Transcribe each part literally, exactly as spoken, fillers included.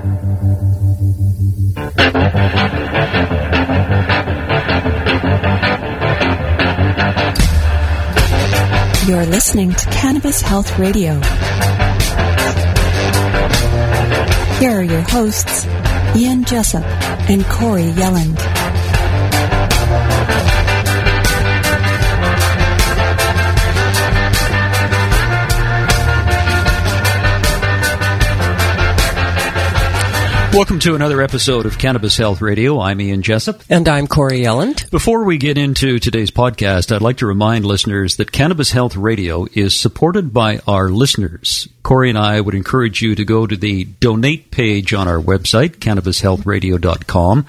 You're listening to Cannabis Health Radio. Here are your hosts, Ian Jessup and Corey Yelland. Welcome to another episode of Cannabis Health Radio. I'm Ian Jessup. And I'm Corey Yelland. Before we get into today's podcast, I'd like to remind listeners that Cannabis Health Radio is supported by our listeners. Corey and I would encourage you to go to the donate page on our website, cannabis health radio dot com,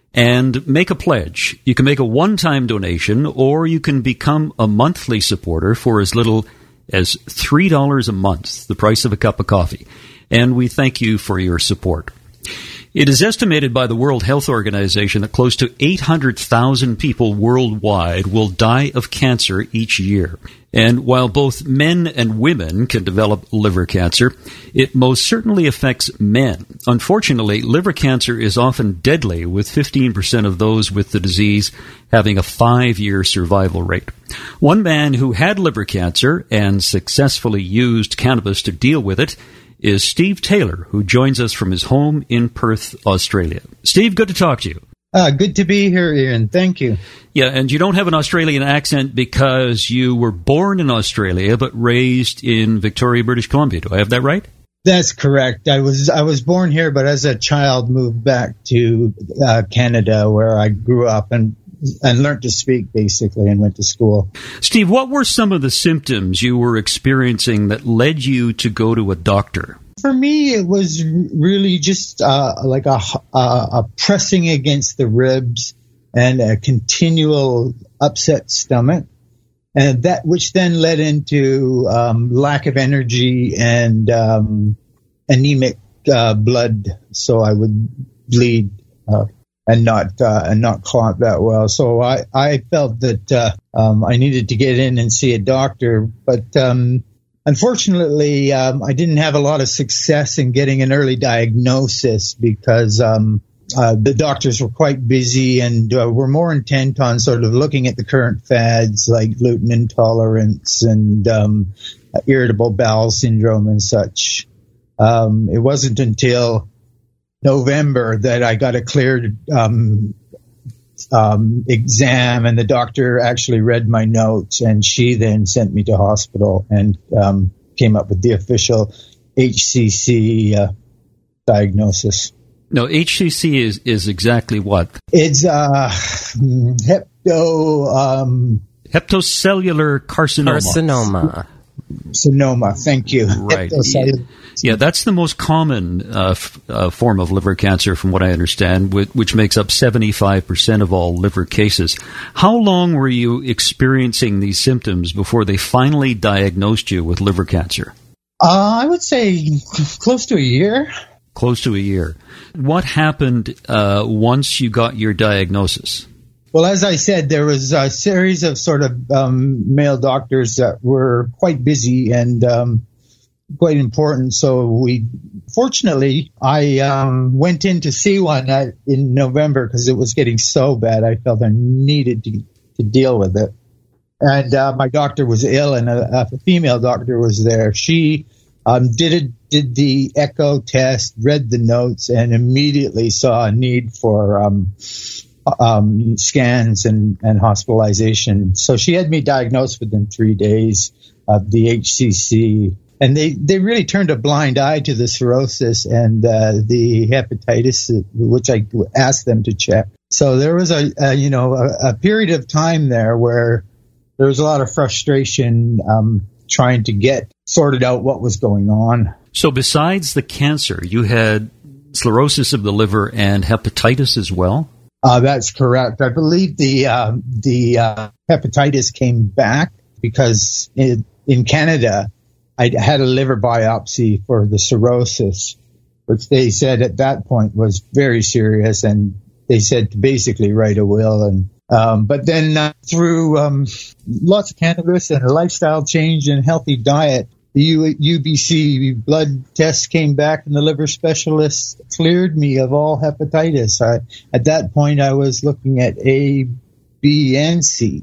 and make a pledge. You can make a one-time donation, or you can become a monthly supporter for as little as three dollars a month, the price of a cup of coffee. And we thank you for your support. It is estimated by the World Health Organization that close to eight hundred thousand people worldwide will die of cancer each year. And while both men and women can develop liver cancer, it most certainly affects men. Unfortunately, liver cancer is often deadly, with fifteen percent of those with the disease having a five-year survival rate. One man who had liver cancer and successfully used cannabis to deal with it is Steve Taylor, who joins us from his home in Perth, Australia. Steve, good to talk to you. Uh, good to be here, Ian. Thank you. Yeah, and you don't have an Australian accent because you were born in Australia but raised in Victoria, British Columbia. Do I have that right? That's correct. I was I was born here, but as a child moved back to uh, Canada, where I grew up and and learned to speak, basically, and went to school. Steve, what were some of the symptoms you were experiencing that led you to go to a doctor? For me, it was really just uh, like a, a, a pressing against the ribs and a continual upset stomach, and that which then led into um, lack of energy and um, anemic uh, blood, so I would bleed uh, and not uh, and not clot that well. So I, I felt that uh, um, I needed to get in and see a doctor, but um, unfortunately, um, I didn't have a lot of success in getting an early diagnosis because um, uh, the doctors were quite busy and uh, were more intent on sort of looking at the current fads like gluten intolerance and um, irritable bowel syndrome and such. Um, it wasn't until November that I got a cleared um, um, exam, and the doctor actually read my notes, and she then sent me to hospital and um, came up with the official H C C uh, diagnosis. No, H C C is, is exactly what? It's uh, hepto... Um, Hepatocellular carcinoma. Carcinoma. Carcinoma, thank you. Right. Yeah, that's the most common uh, f- uh, form of liver cancer, from what I understand, which, which makes up seventy-five percent of all liver cases. How long were you experiencing these symptoms before they finally diagnosed you with liver cancer? Uh, I would say close to a year. Close to a year. What happened uh, once you got your diagnosis? Well, as I said, there was a series of sort of um, male doctors that were quite busy and um, quite important. So we, fortunately, I um, went in to see one at, in November because it was getting so bad. I felt I needed to, to deal with it. And uh, my doctor was ill, and a, a female doctor was there. She um, did a, did the echo test, read the notes, and immediately saw a need for um, um, scans and, and hospitalization. So she had me diagnosed within three days of the H C C. And they, they really turned a blind eye to the cirrhosis and uh, the hepatitis, which I asked them to check. So there was a, a you know a, a period of time there where there was a lot of frustration um, trying to get sorted out what was going on. So besides the cancer, you had cirrhosis of the liver and hepatitis as well? Uh, that's correct. I believe the uh, the uh, hepatitis came back because in, in Canada, I had a liver biopsy for the cirrhosis, which they said at that point was very serious, and they said to basically write a will. And um, but then uh, through um, lots of cannabis and a lifestyle change and healthy diet, the U- UBC blood tests came back, and the liver specialist cleared me of all hepatitis. I, at that point, I was looking at A, B, and C,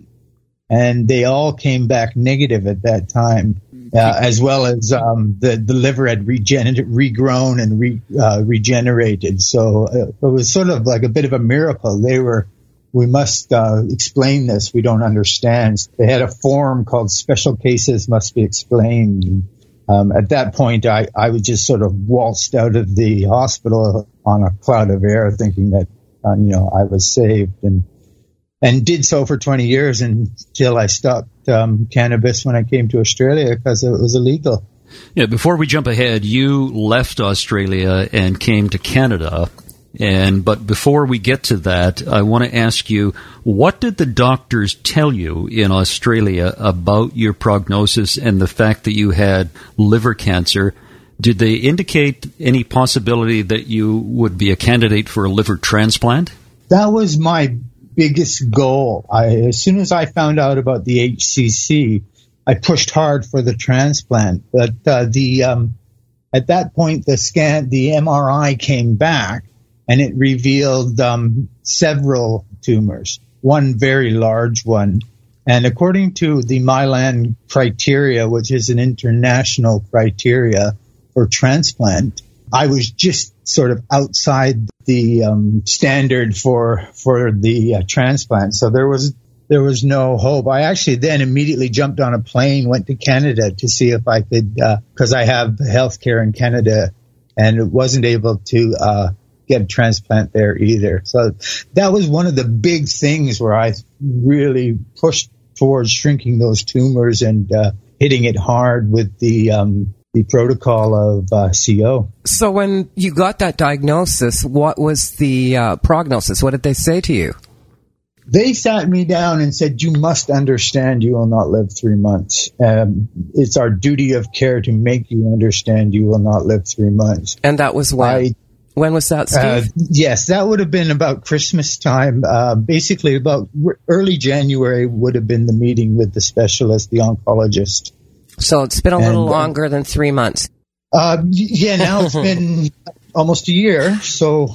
and they all came back negative at that time, uh, as well as um, the, the liver had regener- regrown and re- uh, regenerated. So uh, it was sort of like a bit of a miracle. They were, we must uh, explain this. We don't understand. They had a form called Special Cases Must Be Explained. Um, at that point, I, I was just sort of waltzed out of the hospital on a cloud of air, thinking that, uh, you know, I was saved, and and did so for twenty years until I stopped um, cannabis when I came to Australia because it was illegal. Yeah, before we jump ahead, you left Australia and came to Canada. And but before we get to that, I want to ask you, what did the doctors tell you in Australia about your prognosis and the fact that you had liver cancer? Did they indicate any possibility that you would be a candidate for a liver transplant? That was my biggest goal. I, as soon as I found out about the H C C, I pushed hard for the transplant. But uh, the um, at that point, the scan, the M R I came back, and it revealed um, several tumors, one very large one. And according to the Milan criteria, which is an international criteria for transplant, I was just sort of outside the um, standard for for the uh, transplant. So there was there was no hope. I actually then immediately jumped on a plane, went to Canada to see if I could, because uh, I have health care in Canada, and wasn't able to uh get a transplant there either. So that was one of the big things where I really pushed towards shrinking those tumors and uh, hitting it hard with the um, the protocol of uh, C O. So when you got that diagnosis, what was the uh, prognosis? What did they say to you? They sat me down and said, you must understand you will not live three months. Um, it's our duty of care to make you understand you will not live three months. And that was when? I, When was that, Steve? Uh, yes, that would have been about Christmas time. Uh, basically, about early January would have been the meeting with the specialist, the oncologist. So it's been a little and, longer uh, than three months. Uh, yeah, now it's been almost a year. So,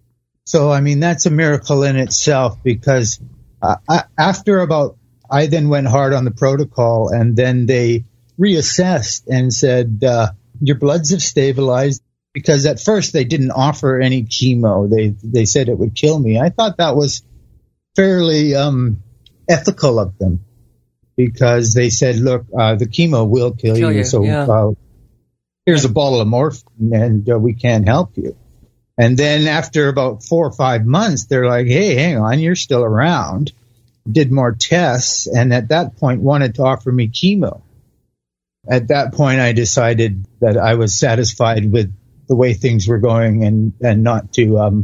so I mean, that's a miracle in itself because uh, I, after about, I then went hard on the protocol, and then they reassessed and said, uh, your bloods have stabilized. Because at first they didn't offer any chemo. They they said it would kill me. I thought that was fairly um, ethical of them because they said, look, uh, the chemo will kill, kill you, you. So yeah. uh, here's a bottle of morphine and uh, we can't help you. And then after about four or five months, they're like, hey, hang on, you're still around. Did more tests, and at that point wanted to offer me chemo. At that point, I decided that I was satisfied with the way things were going, and, and not to, um,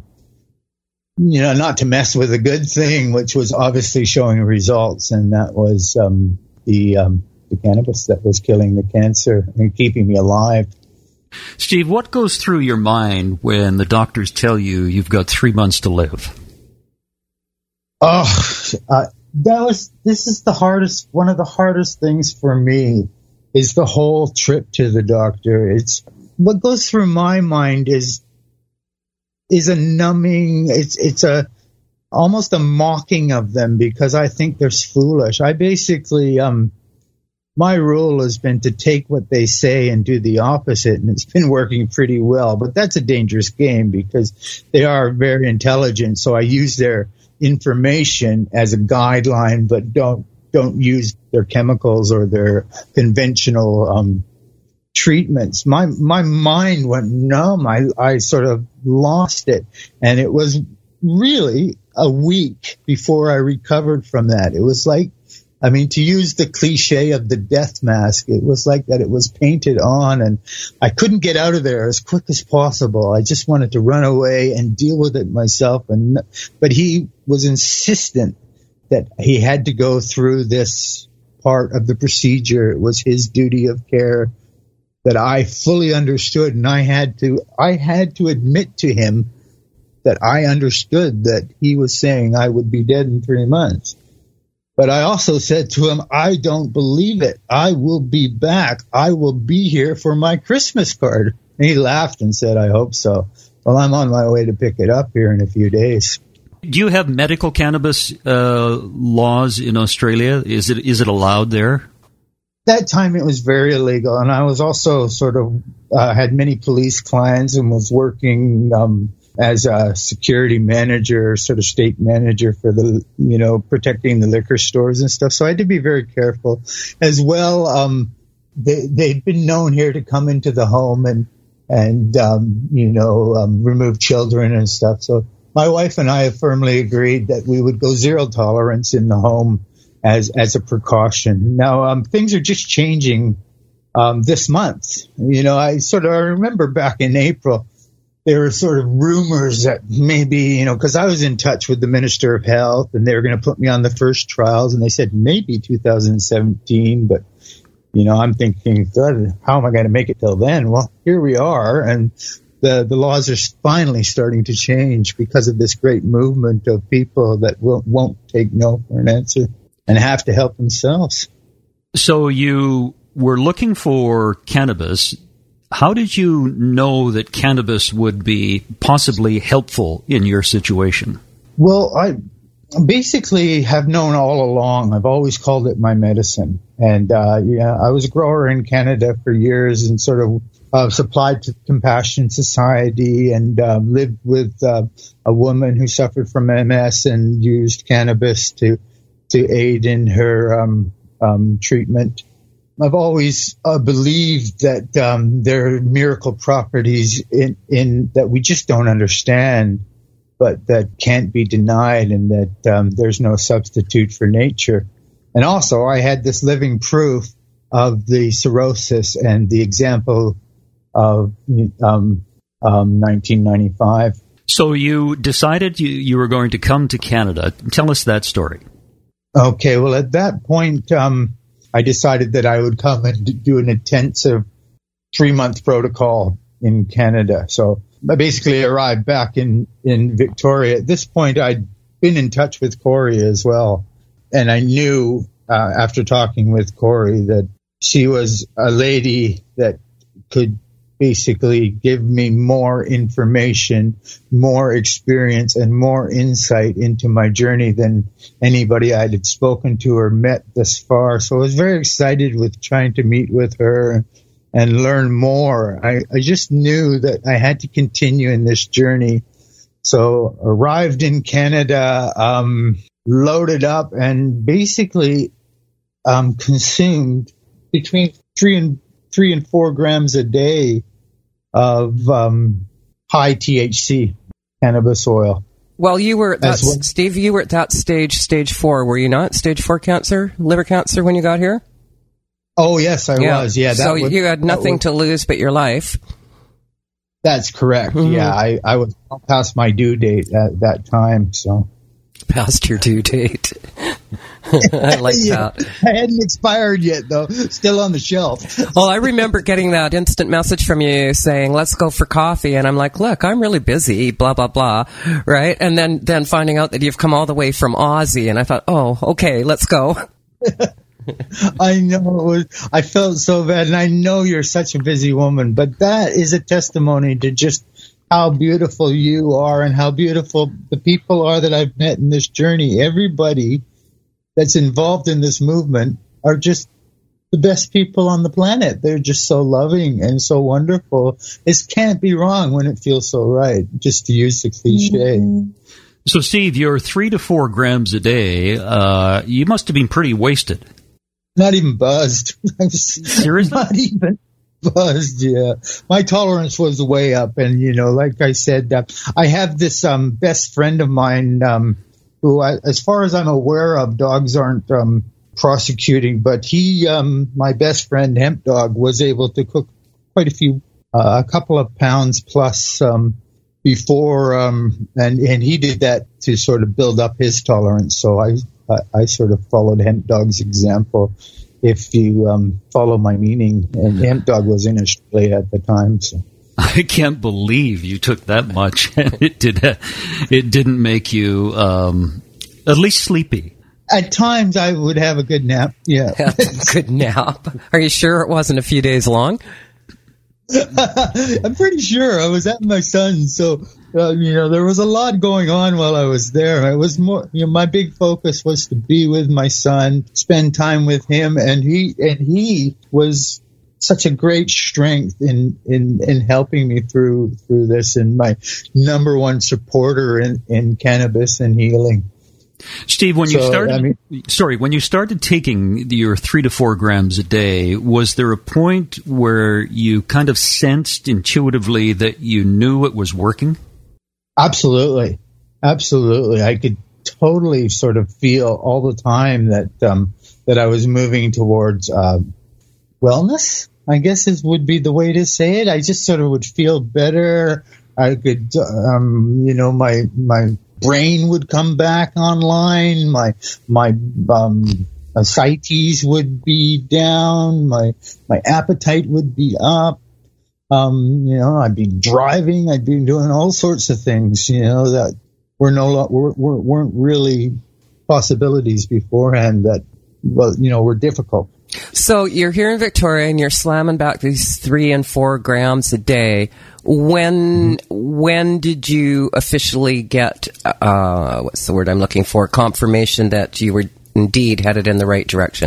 you know, not to mess with a good thing, which was obviously showing results. And that was, um, the, um, the cannabis that was killing the cancer and keeping me alive. Steve, what goes through your mind when the doctors tell you you've got three months to live? Oh, uh, that was, this is the hardest, one of the hardest things for me is the whole trip to the doctor. It's, what goes through my mind is is a numbing, it's it's a almost a mocking of them because I think they're foolish. I basically, um, my rule has been to take what they say and do the opposite, and it's been working pretty well. But that's a dangerous game because they are very intelligent, so I use their information as a guideline, but don't don't use their chemicals or their conventional um treatments. My my mind went numb. I, I sort of lost it. And it was really a week before I recovered from that. It was like, I mean, to use the cliche of the death mask, it was like that it was painted on, and I couldn't get out of there as quick as possible. I just wanted to run away and deal with it myself. And but he was insistent that he had to go through this part of the procedure. It was his duty of care that I fully understood, and I had to I had to admit to him that I understood that he was saying I would be dead in three months. But I also said to him, I don't believe it. I will be back. I will be here for my Christmas card. And he laughed and said, I hope so. Well, I'm on my way to pick it up here in a few days. Do you have medical cannabis uh, laws in Australia? Is it is it allowed there? That time it was very illegal. And I was also sort of uh, had many police clients and was working um as a security manager, sort of state manager for the, you know, protecting the liquor stores and stuff. So I had to be very careful as well. Um, they, they'd been known here to come into the home and, and, um, you know, um, remove children and stuff. So my wife and I have firmly agreed that we would go zero tolerance in the home as, as a precaution. Now, um, things are just changing, um, this month. You know, I sort of, I remember back in April, there were sort of rumors that maybe, you know, because I was in touch with the Minister of Health and they were going to put me on the first trials, and they said maybe two thousand seventeen, but, you know, I'm thinking, God, how am I going to make it till then? Well, here we are, and the, the laws are finally starting to change because of this great movement of people that will, won't take no for an answer and have to help themselves. So you were looking for cannabis. How did you know that cannabis would be possibly helpful in your situation? Well, I basically have known all along. I've always called it my medicine. And, uh, yeah, I was a grower in Canada for years and sort of uh, supplied to Compassion Society and uh, lived with uh, a woman who suffered from M S and used cannabis to, to aid in her um, um, treatment. I've always uh, believed that um, there are miracle properties in, in that we just don't understand, but that can't be denied, and that um, there's no substitute for nature. And also, I had this living proof of the cirrhosis and the example of um, um, nineteen ninety-five. So you decided you, you were going to come to Canada. Tell us that story. Okay, well, at that point, um, I decided that I would come and do an intensive three-month protocol in Canada. So I basically arrived back in, in Victoria. At this point, I'd been in touch with Corey as well. And I knew uh, after talking with Corey that she was a lady that could basically give me more information, more experience, and more insight into my journey than anybody I had spoken to or met thus far. So I was very excited with trying to meet with her and learn more. I, I just knew that I had to continue in this journey. So arrived in Canada, um, loaded up, and basically um, consumed between three and three and four grams a day of um, high T H C cannabis oil. Well, you were, that's, well. Steve, you were at that stage, stage four, were you not? Stage four cancer, liver cancer when you got here? Oh, yes, I yeah. was. Yeah. That so was, you had nothing was, to lose but your life. That's correct. Mm-hmm. Yeah, I, I was past my due date at that time, so. Past your due date. I like yeah, that. I hadn't expired yet, though. Still on the shelf. Well, I remember getting that instant message from you saying, let's go for coffee. And I'm like, look, I'm really busy, blah, blah, blah. Right? And then, then finding out that you've come all the way from Aussie. And I thought, oh, okay, let's go. I know. It was, I felt so bad. And I know you're such a busy woman. But that is a testimony to just how beautiful you are and how beautiful the people are that I've met in this journey. Everybody that's involved in this movement are just the best people on the planet. They're just so loving and so wonderful. This can't be wrong when it feels so right, just to use the cliche. Mm-hmm. So, Steve, you're three to four grams a day. Uh, you must have been pretty wasted. Not even buzzed. Seriously? Not even buzzed, yeah. My tolerance was way up. And, you know, like I said, uh, I have this um, best friend of mine um, who, I, as far as I'm aware of, dogs aren't um, prosecuting. But he, um, my best friend, Hemp Dog, was able to cook quite a few, uh, a couple of pounds plus um, before. Um, and, and he did that to sort of build up his tolerance. So I, I, I sort of followed Hemp Dog's example. If you um, follow my meaning, and Hemp Dog was in Australia at the time. So. I can't believe you took that much, and it did. It didn't make you um, at least sleepy. At times, I would have a good nap. Yeah, good nap. Are you sure it wasn't a few days long? I'm pretty sure. I was at my son's, so uh, you know there was a lot going on while I was there. It was more, you know, my big focus was to be with my son, spend time with him, and he and he was such a great strength in in in helping me through through this, and my number one supporter in in cannabis and healing. Steve, when you So, started, I mean- sorry, when you started taking your three to four grams a day, was there a point where you kind of sensed intuitively that you knew it was working? Absolutely. Absolutely. I could totally sort of feel all the time that, um, that I was moving towards, uh, wellness, I guess is, would be the way to say it. I just sort of would feel better. I could, um, you know, my, my brain would come back online. My, my, um, ascites would be down. My, my appetite would be up. Um, you know, I'd be driving. I'd be doing all sorts of things, you know, that were no, lo- were, were, weren't really possibilities beforehand that, well, you know, were difficult. So you're here in Victoria and you're slamming back these three and four grams a day. When mm-hmm. when did you officially get uh, what's the word I'm looking for? Confirmation that you were indeed headed in the right direction?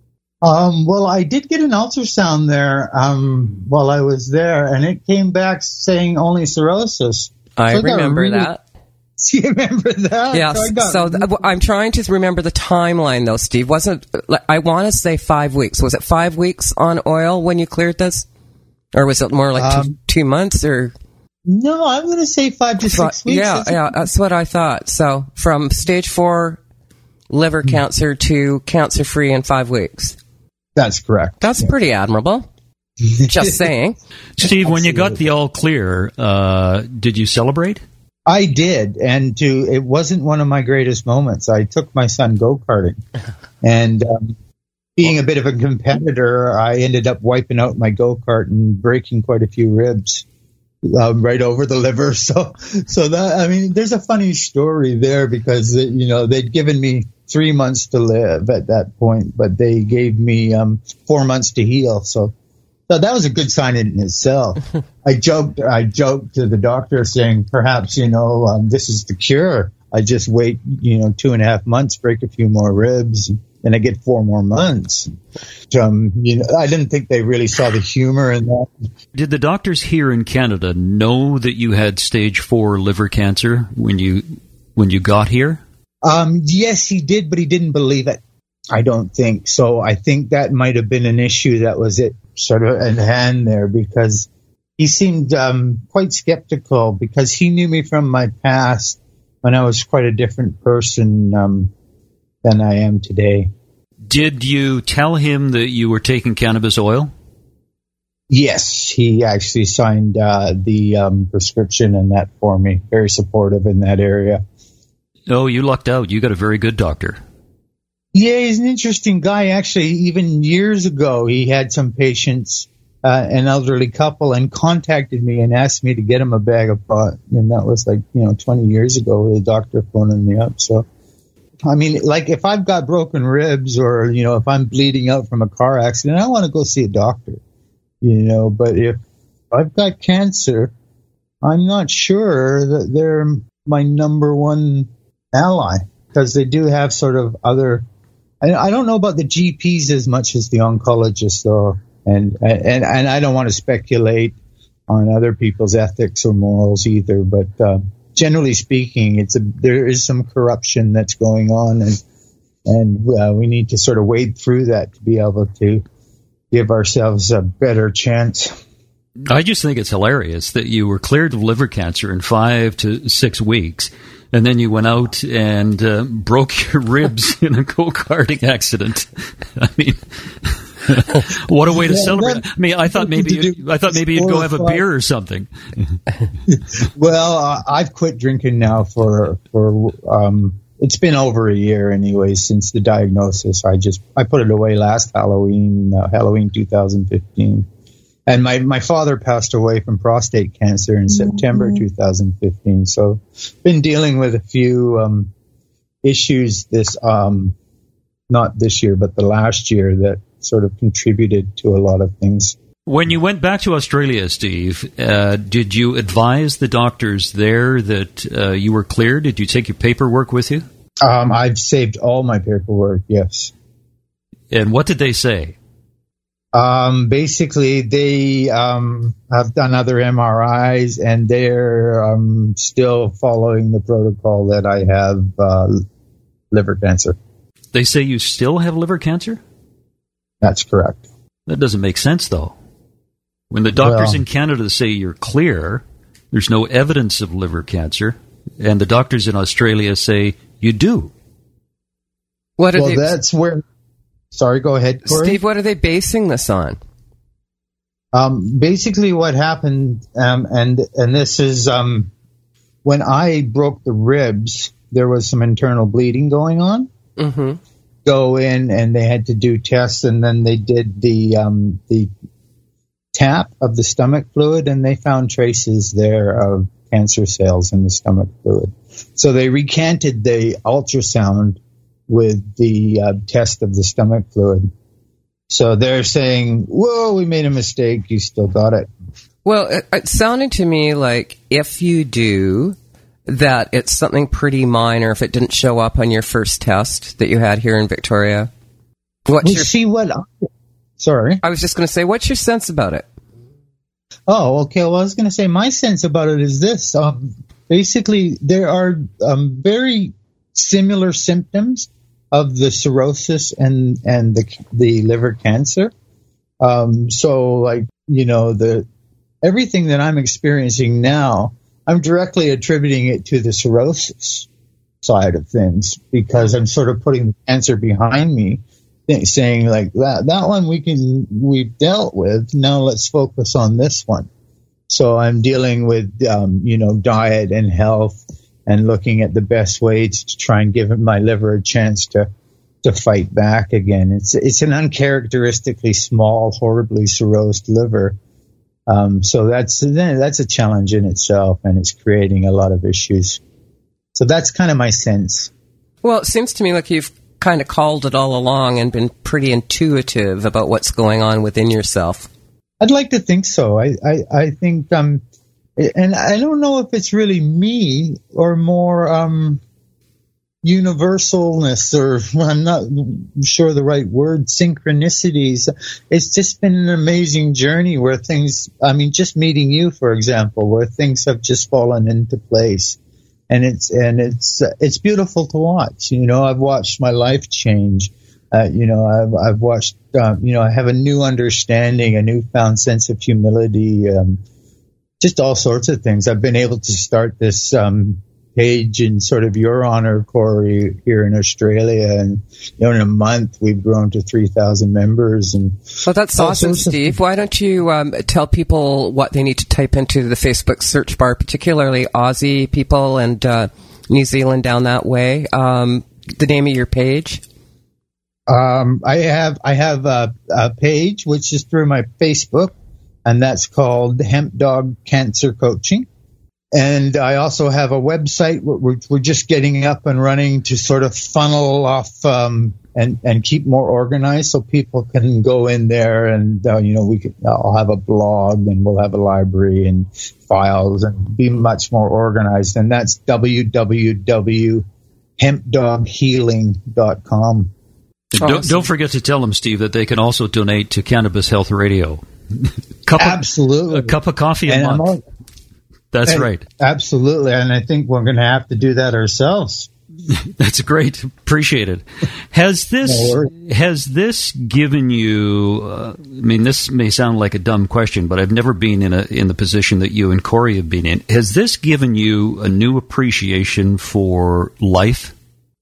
Um, well, I did get an ultrasound there um, while I was there, and it came back saying only cirrhosis. I So got remember really- that. Do you remember that? Yes. I got- So th- I'm trying to remember the timeline, though, Steve. Wasn't I want to say five weeks? Was it five weeks on oil when you cleared this, or was it more like Um, two, two months? Or no, I'm going to say five to six weeks. yeah, Isn't- yeah, that's what I thought. So from stage four liver cancer to cancer free in five weeks. That's correct. That's pretty admirable. Just saying. Steve, when you got the all clear, uh, did you celebrate? I did, and to it wasn't one of my greatest moments. I took my son go-karting, and um, being a bit of a competitor, I ended up wiping out my go-kart and breaking quite a few ribs um, right over the liver. So, so that I mean, there's a funny story there because you know they'd given me three months to live at that point, but they gave me um, four months to heal. So. So that was a good sign in itself. I joked, I joked to the doctor saying, perhaps, you know, um, this is the cure. I just wait, you know, two and a half months, break a few more ribs, and I get four more months. Um, you know, I didn't think they really saw the humor in that. Did the doctors here in Canada know that you had stage four liver cancer when you when you got here? Um, yes, he did, but he didn't believe it. I don't think so. I think that might have been an issue that was it sort of in hand there because he seemed um, quite skeptical because he knew me from my past when I was quite a different person um, than I am today. Did you tell him that you were taking cannabis oil? Yes, he actually signed uh, the um, prescription and that for me. Very supportive in that area. Oh, you lucked out. You got a very good doctor. Yeah, he's an interesting guy. Actually, even years ago, he had some patients, uh, an elderly couple, and contacted me and asked me to get him a bag of pot. And that was like, you know, twenty years ago with a doctor phoning me up. So, I mean, like if I've got broken ribs or, you know, if I'm bleeding out from a car accident, I want to go see a doctor, you know, but if I've got cancer, I'm not sure that they're my number one ally because they do have sort of other. I don't know about the G Ps as much as the oncologists, though, and and and I don't want to speculate on other people's ethics or morals either. But uh, generally speaking, it's a, there is some corruption that's going on, and and uh, we need to sort of wade through that to be able to give ourselves a better chance. I just think it's hilarious that you were cleared of liver cancer in five to six weeks. And then you went out and uh, broke your ribs in a go-karting accident. I mean, what a way to yeah, celebrate! I mean, I thought maybe you, I thought maybe you'd go have a beer or something. Well, uh, I've quit drinking now for for um, it's been over a year anyway since the diagnosis. I just I put it away last Halloween, uh, Halloween two thousand fifteen. And my, my father passed away from prostate cancer in September two thousand fifteen. So been dealing with a few um, issues this um, not this year, but the last year, that sort of contributed to a lot of things. When you went back to Australia, Steve, uh, did you advise the doctors there that uh, you were clear? Did you take your paperwork with you? Um, I've saved all my paperwork, yes. And what did they say? Um, basically, they um, have done other M R Is, and they're um, still following the protocol that I have uh, liver cancer. They say you still have liver cancer? That's correct. That doesn't make sense, though. When the doctors Well, in Canada say you're clear, there's no evidence of liver cancer, and the doctors in Australia say you do. What are well, they, that's where... Sorry, go ahead, Corey. Steve, what are they basing this on? Um, basically, what happened, um, and and this is um, when I broke the ribs, there was some internal bleeding going on. Mm-hmm. Go in, and they had to do tests, and then they did the um, the tap of the stomach fluid, and they found traces there of cancer cells in the stomach fluid. So they recanted the ultrasound with the uh, test of the stomach fluid. So they're saying, whoa, we made a mistake, you still got it. Well, it, it sounded to me like if you do, that it's something pretty minor if it didn't show up on your first test that you had here in Victoria. What's Well, your, see what... Sorry. I was just going to say, what's your sense about it? Oh, okay. Well, I was going to say my sense about it is this. Um, basically, there are um, very similar symptoms of the cirrhosis and, and the the liver cancer. Um, so, like, you know, the everything that I'm experiencing now, I'm directly attributing it to the cirrhosis side of things because I'm sort of putting the cancer behind me, saying like that that one we can we've dealt with. Now let's focus on this one. So I'm dealing with um, you know diet and health and looking at the best ways to try and give my liver a chance to to fight back again. It's it's an uncharacteristically small, horribly cirrhosed liver. Um, so that's that's a challenge in itself, and it's creating a lot of issues. So that's kind of my sense. Well, it seems to me like you've kind of called it all along and been pretty intuitive about what's going on within yourself. I'd like to think so. I, I, I think, um, and I don't know if it's really me or more um, universalness, or I'm not sure the right word, synchronicities. It's just been an amazing journey where things, I mean, just meeting you, for example, where things have just fallen into place. And it's and it's uh, it's beautiful to watch. You know, I've watched my life change. Uh, you know, I've I've watched. Um, you know, I have a new understanding, a newfound sense of humility. Um, just all sorts of things. I've been able to start this um, page in sort of your honor, Corey, here in Australia, and you know, in a month we've grown to three thousand members. And well, that's awesome, Steve. Why don't you um, tell people what they need to type into the Facebook search bar, particularly Aussie people and uh, New Zealand down that way? Um, the name of your page? Um, I have I have a, a page which is through my Facebook, and that's called Hemp Dog Cancer Coaching. And I also have a website we're, we're just getting up and running to sort of funnel off um, and and keep more organized, so people can go in there and uh, you know we could I'll have a blog and we'll have a library and files and be much more organized. And that's w w w dot hemp dog healing dot com. Don't, awesome. Don't forget to tell them, Steve, that they can also donate to Cannabis Health Radio. cup Absolutely, of, a cup of coffee a and month. All, That's and, right. Absolutely, and I think we're going to have to do that ourselves. That's great. Appreciate it. Has this no has this given you? Uh, I mean, this may sound like a dumb question, but I've never been in a in the position that you and Corey have been in. Has this given you a new appreciation for life?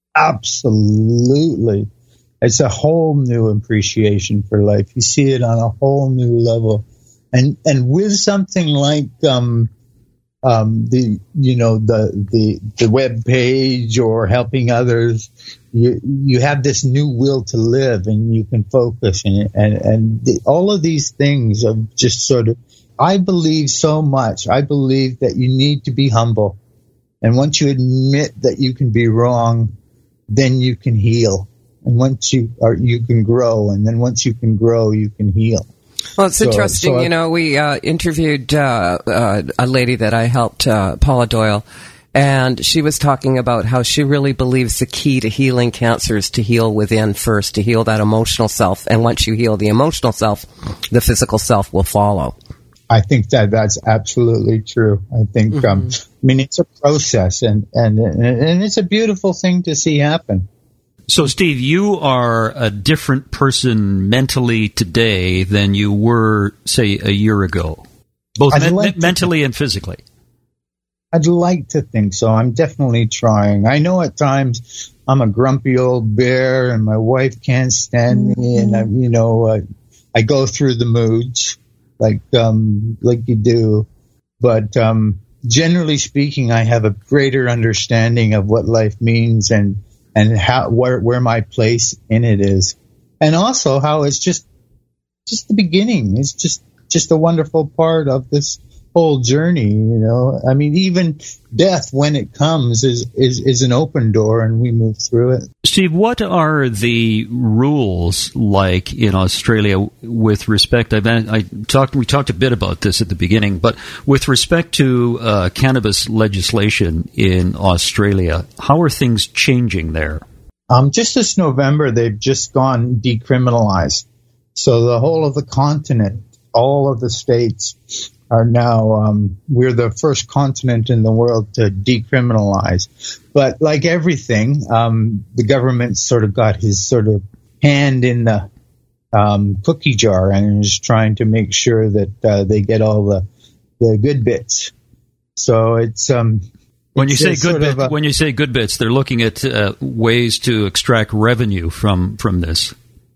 Absolutely. It's a whole new appreciation for life. You see it on a whole new level, and and with something like um. Um, the you know the the the web page or helping others, you you have this new will to live, and you can focus, and and and the, all of these things are just sort of. I believe so much. I believe that you need to be humble, and once you admit that you can be wrong, then you can heal, and once you are, you can grow, and then once you can grow, you can heal. Well, it's so, interesting. so I, you know, we uh, interviewed uh, uh, a lady that I helped, uh, Paula Doyle, and she was talking about how she really believes the key to healing cancer is to heal within first, to heal that emotional self. And once you heal the emotional self, the physical self will follow. I think that that's absolutely true. I think, mm-hmm. um, I mean, it's a process, and, and, and it's a beautiful thing to see happen. So, Steve, you are a different person mentally today than you were, say, a year ago, both me- like mentally and physically. I'd like to think so. I'm definitely trying. I know at times I'm a grumpy old bear, and my wife can't stand me, and I, you know, uh, I go through the moods like um, like you do. But um, generally speaking, I have a greater understanding of what life means, and and how where where my place in it is, and also how it's just just the beginning. It's just just a wonderful part of this whole journey, you know. I mean, even death, when it comes, is, is is an open door, and we move through it. Steve, what are the rules like in Australia with respect? I've, I talked. We talked a bit about this at the beginning, but with respect to uh, cannabis legislation in Australia, how are things changing there? Um, just this November, they've just gone decriminalized, so the whole of the continent, all of the states, are now, um, we're the first continent in the world to decriminalize. But like everything, um, the government sort of got his sort of hand in the um, cookie jar and is trying to make sure that uh, they get all the the good bits. So it's um. When you say good bits, a, when you say good bits, they're looking at uh, ways to extract revenue from from this.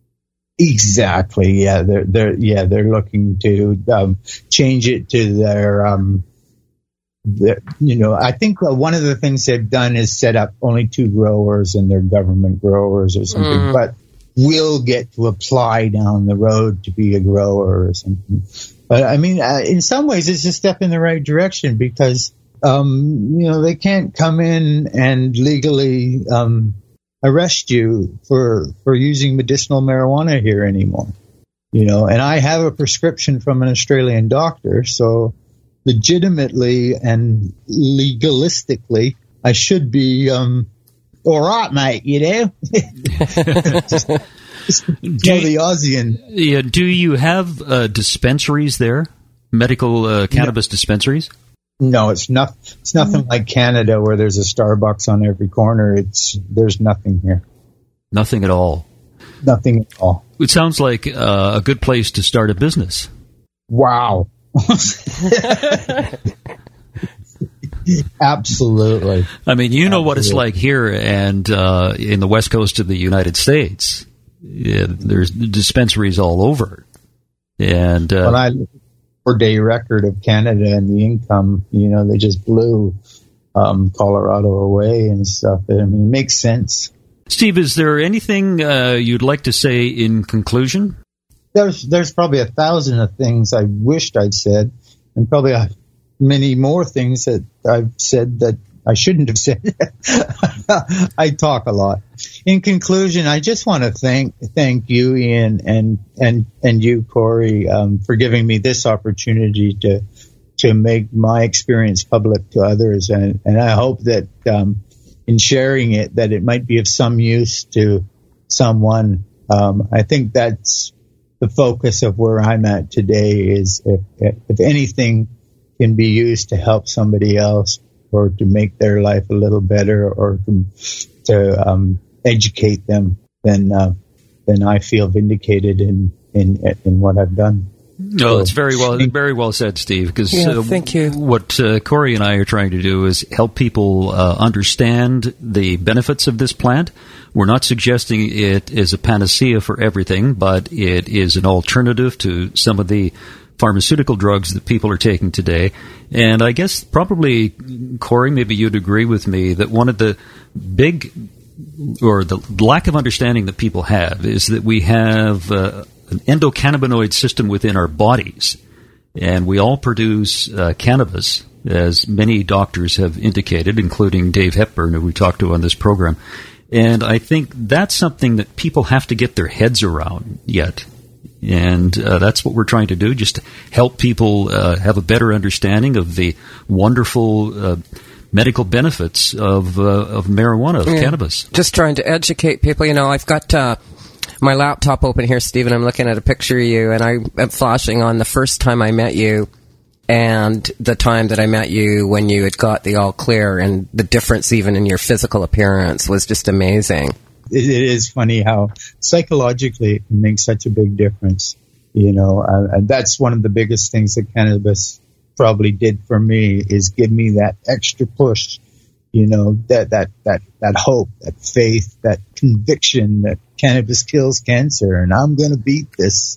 Exactly. Yeah, they're they're yeah they're looking to um, change it to their um, their, you know. I think one of the things they've done is set up only two growers, and they're government growers or something. Mm. But we'll get to apply down the road to be a grower or something. But I mean, uh, in some ways, it's a step in the right direction because um, you know they can't come in and legally. Um, arrest you for, for using medicinal marijuana here anymore, you know, and I have a prescription from an Australian doctor, so legitimately and legalistically, I should be, um, all right, mate, you know, just, just tell the Aussian. Yeah, do you have uh, dispensaries there, medical uh, cannabis no. dispensaries? No, it's not. It's nothing like Canada where there's a Starbucks on every corner. It's there's nothing here. Nothing at all. Nothing at all. It sounds like uh, a good place to start a business. Wow. Absolutely. I mean, you know Absolutely. what it's like here and uh, in the west coast of the United States. Yeah, there's dispensaries all over. And uh, when I per day record of Canada and the income, you know, they just blew um, Colorado away and stuff. I mean, it makes sense. Steve, is there anything uh, you'd like to say in conclusion? There's there's probably a thousand of things I wished I'd said, and probably a, many more things that I've said that I shouldn't have said. I talk a lot. In conclusion, I just want to thank thank you, Ian, and and and you, Corey, um, for giving me this opportunity to to make my experience public to others, and and I hope that um, in sharing it, that it might be of some use to someone. Um, I think that's the focus of where I'm at today. Is if if anything can be used to help somebody else, or to make their life a little better, or to, to um, educate them, then uh, then I feel vindicated in, in in what I've done. No, it's very well, very well said, Steve. Because yeah, uh, thank you. What uh, Corey and I are trying to do is help people uh, understand the benefits of this plant. We're not suggesting it is a panacea for everything, but it is an alternative to some of the pharmaceutical drugs that people are taking today. And I guess probably, Corey, maybe you'd agree with me that one of the big, or the lack of understanding that people have, is that we have uh, an endocannabinoid system within our bodies, and we all produce uh, cannabis, as many doctors have indicated, including Dave Hepburn, who we talked to on this program. And I think that's something that people have to get their heads around yet. And uh, that's what we're trying to do, just to help people uh, have a better understanding of the wonderful uh, medical benefits of uh, of marijuana, of yeah. cannabis. Just trying to educate people. You know, I've got uh, my laptop open here, Stephen. I'm looking at a picture of you, and I'm flashing on the first time I met you and the time that I met you when you had got the all clear, and the difference even in your physical appearance was just amazing. It, it is funny how psychologically it makes such a big difference. You know, uh, and that's one of the biggest things that cannabis probably did for me, is give me that extra push. You know, that that that that hope, that faith, that conviction that cannabis kills cancer, and I'm going to beat this.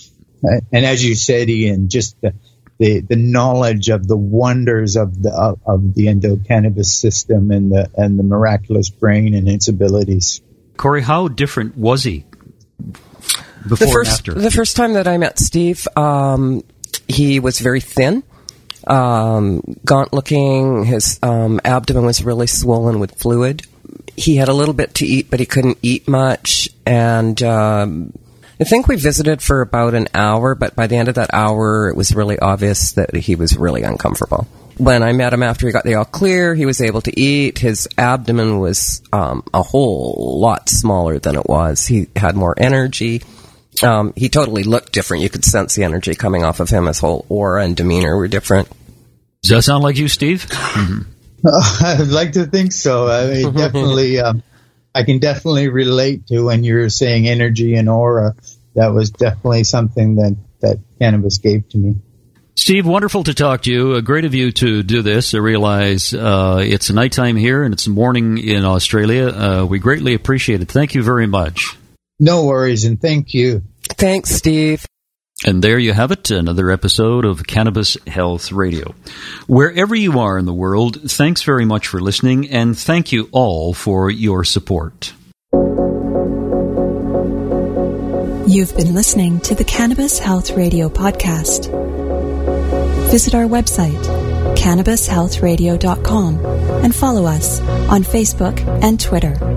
And as you said, Ian, just the the, the knowledge of the wonders of the of, of the endocannabis system and the and the miraculous brain and its abilities. Corey, how different was he before the first, and after? The first time that I met Steve, um, he was very thin, um, gaunt-looking. His um, abdomen was really swollen with fluid. He had a little bit to eat, but he couldn't eat much. And um, I think we visited for about an hour, but by the end of that hour, it was really obvious that he was really uncomfortable. When I met him after he got the all clear, he was able to eat. His abdomen was um, a whole lot smaller than it was. He had more energy. Um, he totally looked different. You could sense the energy coming off of him. His whole aura and demeanor were different. Does that sound like you, Steve? Mm-hmm. I'd like to think so. I mean, definitely, um, I can definitely relate to when you're saying energy and aura. That was definitely something that, that cannabis gave to me. Steve, wonderful to talk to you. Uh, great of you to do this. I realize uh, it's nighttime here and it's morning in Australia. Uh, we greatly appreciate it. Thank you very much. No worries, and thank you. Thanks, Steve. And there you have it, another episode of Cannabis Health Radio. Wherever you are in the world, thanks very much for listening, and thank you all for your support. You've been listening to the Cannabis Health Radio podcast. Visit our website, cannabis health radio dot com, and follow us on Facebook and Twitter.